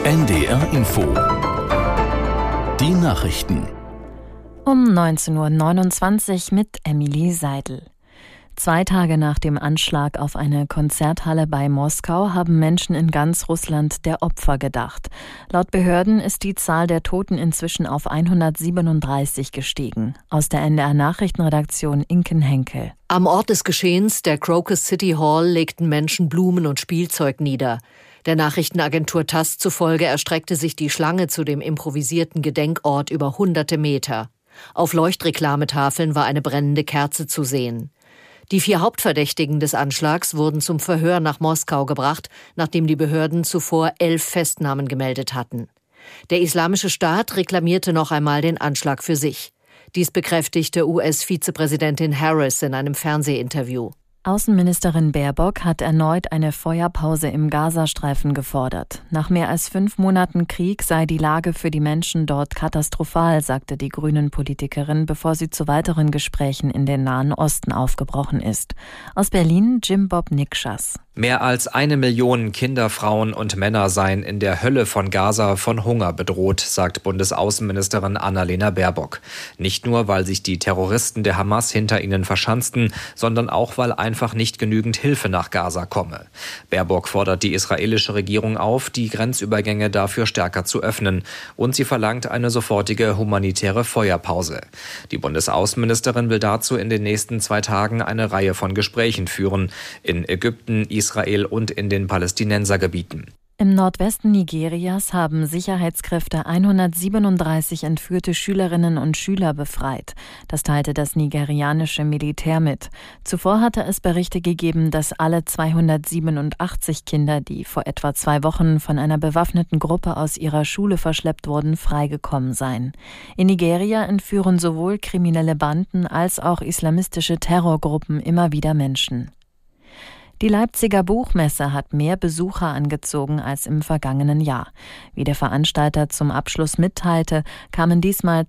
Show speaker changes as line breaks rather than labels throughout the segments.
NDR Info. Die Nachrichten.
Um 19:29 Uhr mit Emilie Seidel. 2 Tage nach dem Anschlag auf eine Konzerthalle bei Moskau haben Menschen in ganz Russland der Opfer gedacht. Laut Behörden ist die Zahl der Toten inzwischen auf 137 gestiegen. Aus der NDR Nachrichtenredaktion Inken Henkel.
Am Ort des Geschehens, der Crocus City Hall, legten Menschen Blumen und Spielzeug nieder. Der Nachrichtenagentur TASS zufolge erstreckte sich die Schlange zu dem improvisierten Gedenkort über hunderte Meter. Auf Leuchtreklametafeln war eine brennende Kerze zu sehen. Die 4 Hauptverdächtigen des Anschlags wurden zum Verhör nach Moskau gebracht, nachdem die Behörden zuvor 11 Festnahmen gemeldet hatten. Der Islamische Staat reklamierte noch einmal den Anschlag für sich. Dies bekräftigte US-Vizepräsidentin Harris in einem Fernsehinterview.
Außenministerin Baerbock hat erneut eine Feuerpause im Gazastreifen gefordert. Nach mehr als 5 Monaten Krieg sei die Lage für die Menschen dort katastrophal, sagte die Grünen-Politikerin, bevor sie zu weiteren Gesprächen in den Nahen Osten aufgebrochen ist. Aus Berlin Jim Bob Nikschas.
Mehr als 1 Million Kinder, Frauen und Männer seien in der Hölle von Gaza von Hunger bedroht, sagt Bundesaußenministerin Annalena Baerbock. Nicht nur, weil sich die Terroristen der Hamas hinter ihnen verschanzten, sondern auch, weil einfach nicht genügend Hilfe nach Gaza komme. Baerbock fordert die israelische Regierung auf, die Grenzübergänge dafür stärker zu öffnen. Und sie verlangt eine sofortige humanitäre Feuerpause. Die Bundesaußenministerin will dazu in den nächsten 2 Tagen eine Reihe von Gesprächen führen. In Ägypten, Israel und in den Palästinensergebieten.
Im Nordwesten Nigerias haben Sicherheitskräfte 137 entführte Schülerinnen und Schüler befreit. Das teilte das nigerianische Militär mit. Zuvor hatte es Berichte gegeben, dass alle 287 Kinder, die vor etwa 2 Wochen von einer bewaffneten Gruppe aus ihrer Schule verschleppt wurden, freigekommen seien. In Nigeria entführen sowohl kriminelle Banden als auch islamistische Terrorgruppen immer wieder Menschen. Die Leipziger Buchmesse hat mehr Besucher angezogen als im vergangenen Jahr. Wie der Veranstalter zum Abschluss mitteilte, kamen diesmal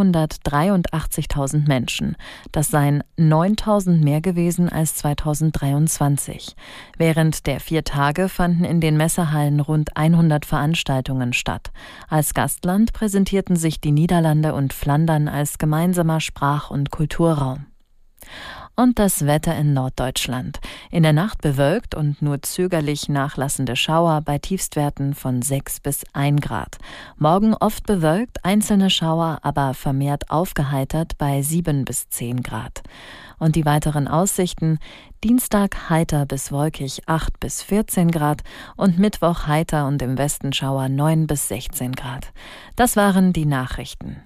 283.000 Menschen. Das seien 9.000 mehr gewesen als 2023. Während der 4 Tage fanden in den Messehallen rund 100 Veranstaltungen statt. Als Gastland präsentierten sich die Niederlande und Flandern als gemeinsamer Sprach- und Kulturraum. Und das Wetter in Norddeutschland. In der Nacht bewölkt und nur zögerlich nachlassende Schauer bei Tiefstwerten von 6 bis 1 Grad. Morgen oft bewölkt, einzelne Schauer, aber vermehrt aufgeheitert bei 7 bis 10 Grad. Und die weiteren Aussichten: Dienstag heiter bis wolkig 8 bis 14 Grad und Mittwoch heiter und im Westen Schauer 9 bis 16 Grad. Das waren die Nachrichten.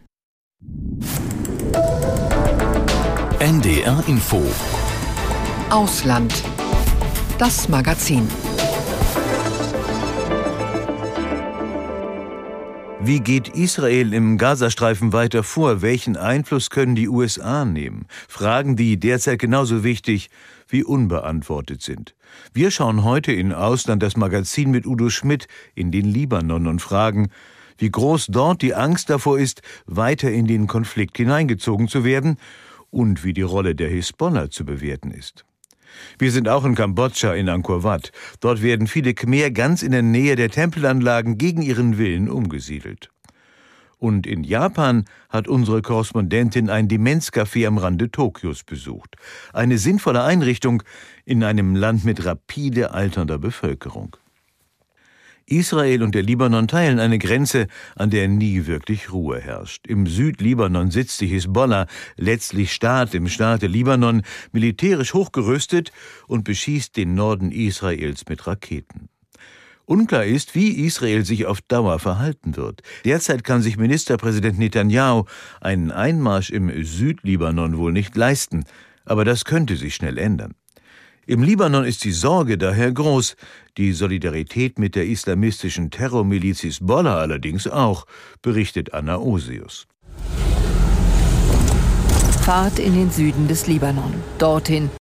NDR Info.
Ausland. Das Magazin.
Wie geht Israel im Gazastreifen weiter vor? Welchen Einfluss können die USA nehmen? Fragen, die derzeit genauso wichtig wie unbeantwortet sind. Wir schauen heute in Ausland das Magazin mit Udo Schmidt in den Libanon und fragen, wie groß dort die Angst davor ist, weiter in den Konflikt hineingezogen zu werden und wie die Rolle der Hisbollah zu bewerten ist. Wir sind auch in Kambodscha in Angkor Wat. Dort werden viele Khmer ganz in der Nähe der Tempelanlagen gegen ihren Willen umgesiedelt. Und in Japan hat unsere Korrespondentin ein Demenzcafé am Rande Tokios besucht. Eine sinnvolle Einrichtung in einem Land mit rapide alternder Bevölkerung. Israel und der Libanon teilen eine Grenze, an der nie wirklich Ruhe herrscht. Im Südlibanon sitzt die Hisbollah, letztlich Staat im Staate Libanon, militärisch hochgerüstet und beschießt den Norden Israels mit Raketen. Unklar ist, wie Israel sich auf Dauer verhalten wird. Derzeit kann sich Ministerpräsident Netanyahu einen Einmarsch im Südlibanon wohl nicht leisten, aber das könnte sich schnell ändern. Im Libanon ist die Sorge daher groß, die Solidarität mit der islamistischen Terrormiliz Hisbollah allerdings auch, berichtet Anna Osius.
Fahrt in den Süden des Libanon, dorthin,